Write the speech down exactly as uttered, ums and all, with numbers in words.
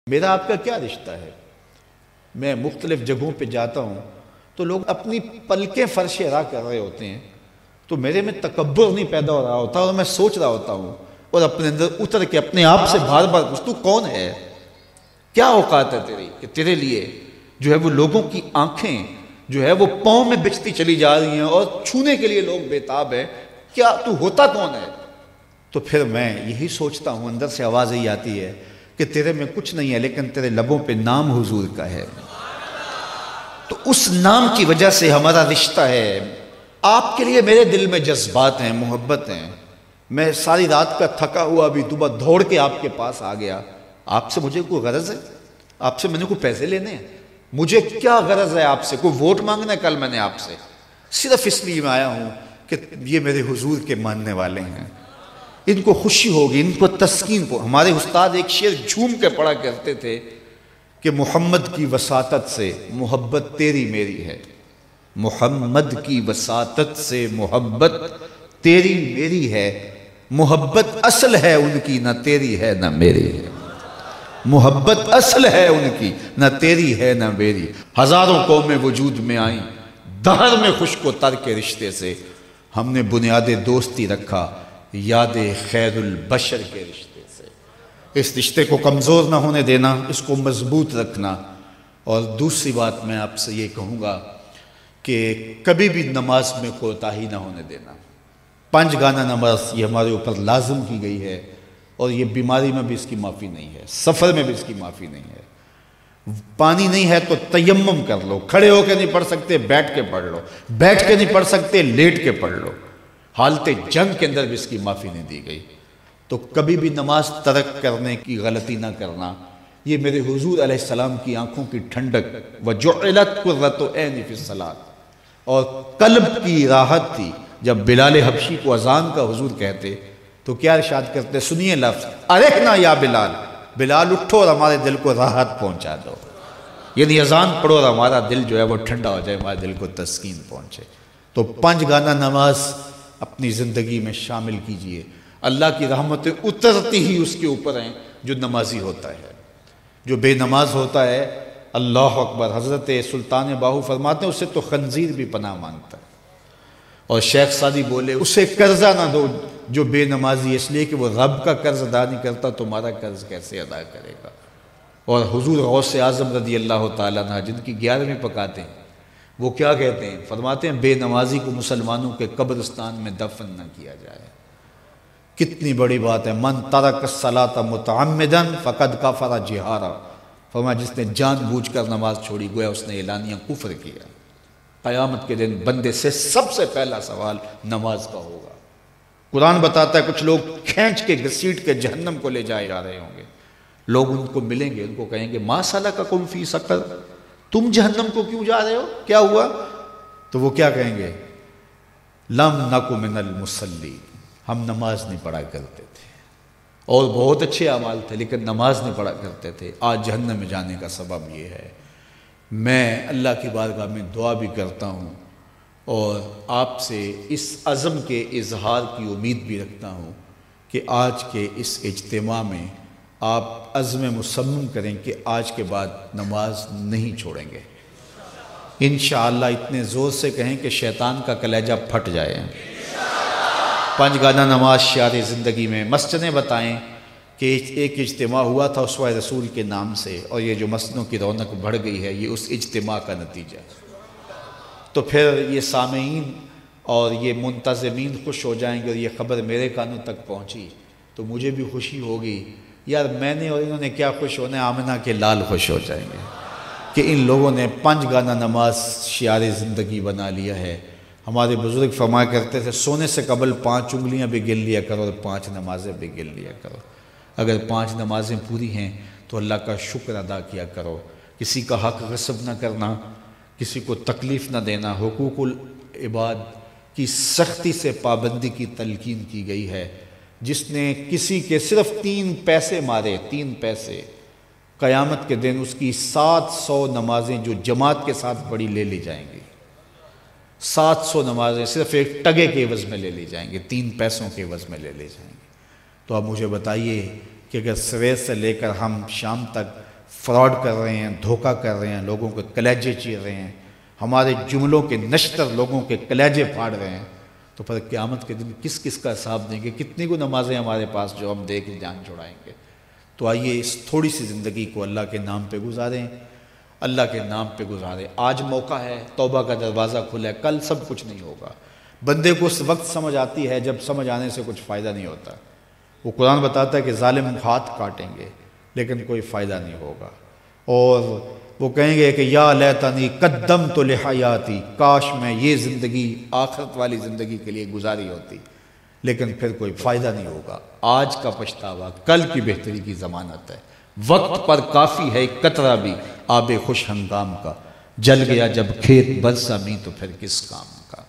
میرا آپ کا کیا رشتہ ہے؟ میں مختلف جگہوں پہ جاتا ہوں تو لوگ اپنی پلکیں فرش راہ کر رہے ہوتے ہیں، تو میرے میں تکبر نہیں پیدا ہو رہا ہوتا اور میں سوچ رہا ہوتا ہوں اور اپنے اندر اتر کے اپنے آپ سے بار بار پوچھ، تو کون ہے؟ کیا اوقات ہے تیری کہ تیرے لیے جو ہے وہ لوگوں کی آنکھیں جو ہے وہ پاؤں میں بچتی چلی جا رہی ہیں اور چھونے کے لیے لوگ بےتاب ہیں؟ کیا تو ہوتا کون ہے؟ تو پھر میں یہی سوچتا ہوں، اندر سے آواز یہی آتی ہے کہ تیرے میں کچھ نہیں ہے لیکن تیرے لبوں پہ نام حضور کا ہے، تو اس نام کی وجہ سے ہمارا رشتہ ہے۔ آپ کے لیے میرے دل میں جذبات ہیں، محبت ہیں۔ میں ساری رات کا تھکا ہوا بھی صبح دوڑ کے آپ کے پاس آ گیا۔ آپ سے مجھے کوئی غرض ہے؟ آپ سے میں نے کوئی پیسے لینے ہیں؟ مجھے کیا غرض ہے آپ سے؟ کوئی ووٹ مانگنا ہے کل میں نے آپ سے؟ صرف اس لیے میں آیا ہوں کہ یہ میرے حضور کے ماننے والے ہیں، ان کو خوشی ہوگی، ان کو تسکین کو۔ ہمارے استاد ایک شعر جھوم کے پڑھا کرتے تھے کہ محمد کی وساطت سے محبت تیری میری ہے، محمد کی وساطت سے محبت تیری میری ہے، محبت اصل ہے ان کی نہ تیری ہے نہ میری ہے، محبت اصل ہے ان کی نہ تیری ہے نہ میری۔ ہزاروں قومیں وجود میں آئیں دہر میں خشک و تر کے رشتے سے، ہم نے بنیاد دوستی رکھا یاد خیر البشر کے رشتے سے۔ اس رشتے کو کمزور نہ ہونے دینا، اس کو مضبوط رکھنا۔ اور دوسری بات میں آپ سے یہ کہوں گا کہ کبھی بھی نماز میں کوتاہی نہ ہونے دینا۔ پانچ گانا نماز یہ ہمارے اوپر لازم کی گئی ہے، اور یہ بیماری میں بھی اس کی معافی نہیں ہے، سفر میں بھی اس کی معافی نہیں ہے۔ پانی نہیں ہے تو تیمم کر لو، کھڑے ہو کے نہیں پڑھ سکتے بیٹھ کے پڑھ لو، بیٹھ کے نہیں پڑھ سکتے لیٹ کے پڑھ لو۔ حالت جنگ کے اندر بھی اس کی معافی نہیں دی گئی۔ تو کبھی بھی نماز ترک کرنے کی غلطی نہ کرنا۔ یہ میرے حضور علیہ السلام کی آنکھوں کی ٹھنڈک وَجُعِلَتْ قُرَّةُ عَيْنِي فِي الصَّلَاةِ، اور قلب کی راحت تھی۔ جب بلال حبشی کو اذان کا حضور کہتے تو کیا ارشاد کرتے؟ سنیے لفظ ارحنا یا بلال، بلال اٹھو اور ہمارے دل کو راحت پہنچا دو، یعنی اذان پڑھو اور ہمارا دل جو ہے وہ ٹھنڈا ہو جائے، ہمارے دل کو تسکین پہنچے۔ تو پانچ گانا نماز اپنی زندگی میں شامل کیجئے۔ اللہ کی رحمتیں اترتی ہی اس کے اوپر ہیں جو نمازی ہوتا ہے۔ جو بے نماز ہوتا ہے، اللہ اکبر، حضرت سلطان باہو فرماتے ہیں اسے تو خنزیر بھی پناہ مانگتا ہے۔ اور شیخ سعدی بولے اسے قرضہ نہ دو جو بے نمازی، اس لیے کہ وہ رب کا قرض ادا نہیں کرتا، تمہارا قرض کیسے ادا کرے گا؟ اور حضور غوث اعظم رضی اللہ تعالیٰ عنہ جن کی گیارہویں پکاتے ہیں، وہ کیا کہتے ہیں؟ فرماتے ہیں بے نمازی کو مسلمانوں کے قبرستان میں دفن نہ کیا جائے۔ کتنی بڑی بات ہے، من ترک الصلاۃ متعمدا فقد کفر جہارا، فرمایا جس نے جان بوجھ کر نماز چھوڑی گویا اس نے اعلانیہ کفر کیا۔ قیامت کے دن بندے سے سب سے پہلا سوال نماز کا ہوگا۔ قرآن بتاتا ہے کچھ لوگ کھینچ کے گھسیٹ کے جہنم کو لے جائے جا رہے ہوں گے، لوگ ان کو ملیں گے، ان کو کہیں گے ما سلککم فی سقر، تم جہنم کو کیوں جا رہے ہو، کیا ہوا؟ تو وہ کیا کہیں گے؟ لم نک من المصلی، ہم نماز نہیں پڑھا کرتے تھے، اور بہت اچھے اعمال تھے لیکن نماز نہیں پڑھا کرتے تھے، آج جہنم میں جانے کا سبب یہ ہے۔ میں اللہ کی بارگاہ میں دعا بھی کرتا ہوں اور آپ سے اس عزم کے اظہار کی امید بھی رکھتا ہوں کہ آج کے اس اجتماع میں آپ عزم مصمم کریں کہ آج کے بعد نماز نہیں چھوڑیں گے انشاءاللہ۔ اتنے زور سے کہیں کہ شیطان کا کلیجہ پھٹ جائے۔ پانچ گانا نماز شعار زندگی میں۔ مسجدیں بتائیں کہ ایک اجتماع ہوا تھا اسوہ رسول کے نام سے، اور یہ جو مسجدوں کی رونق بڑھ گئی ہے یہ اس اجتماع کا نتیجہ ہے۔ تو پھر یہ سامعین اور یہ منتظمین خوش ہو جائیں گے، اور یہ خبر میرے کانوں تک پہنچی تو مجھے بھی خوشی ہوگی، یار میں نے اور انہوں نے کیا خوش ہونا ہے، آمنہ کے لال خوش ہو جائیں گے کہ ان لوگوں نے پانچ گانا نماز شعار زندگی بنا لیا ہے۔ ہمارے بزرگ فرمایا کرتے تھے سونے سے قبل پانچ انگلیاں بھی گن لیا کرو اور پانچ نمازیں بھی گن لیا کرو۔ اگر پانچ نمازیں پوری ہیں تو اللہ کا شکر ادا کیا کرو۔ کسی کا حق غصب نہ کرنا، کسی کو تکلیف نہ دینا، حقوق العباد کی سختی سے پابندی کی تلقین کی گئی ہے۔ جس نے کسی کے صرف تین پیسے مارے، تین پیسے، قیامت کے دن اس کی سات سو نمازیں جو جماعت کے ساتھ پڑھی لے لی جائیں گی۔ سات سو نمازیں صرف ایک ٹگے کے عوض میں لے لی جائیں گی، تین پیسوں کے عوض میں لے لی جائیں گی۔ تو اب مجھے بتائیے کہ اگر سویر سے لے کر ہم شام تک فراڈ کر رہے ہیں، دھوکہ کر رہے ہیں، لوگوں کے کلیجے چیر رہے ہیں، ہمارے جملوں کے نشتر لوگوں کے کلیجے پھاڑ رہے ہیں، تو پھر قیامت کے دن کس کس کا حساب دیں گے؟ کتنی کو نمازیں ہمارے پاس جو ہم دے کے جان چھڑائیں گے؟ تو آئیے اس تھوڑی سی زندگی کو اللہ کے نام پہ گزاریں، اللہ کے نام پہ گزاریں۔ آج موقع ہے، توبہ کا دروازہ کھلا ہے، کل سب کچھ نہیں ہوگا۔ بندے کو اس وقت سمجھ آتی ہے جب سمجھ آنے سے کچھ فائدہ نہیں ہوتا۔ وہ قرآن بتاتا ہے کہ ظالم ہاتھ کاٹیں گے لیکن کوئی فائدہ نہیں ہوگا، اور وہ کہیں گے کہ یا لیتنی قدمت لحیاتی، کاش میں یہ زندگی آخرت والی زندگی کے لیے گزاری ہوتی، لیکن پھر کوئی فائدہ نہیں ہوگا۔ آج کا پچھتاوا کل کی بہتری کی ضمانت ہے۔ وقت پر کافی ہے ایک قطرہ بھی آب خوش ہنگام کا، جل گیا جب کھیت برسا می تو پھر کس کام کا۔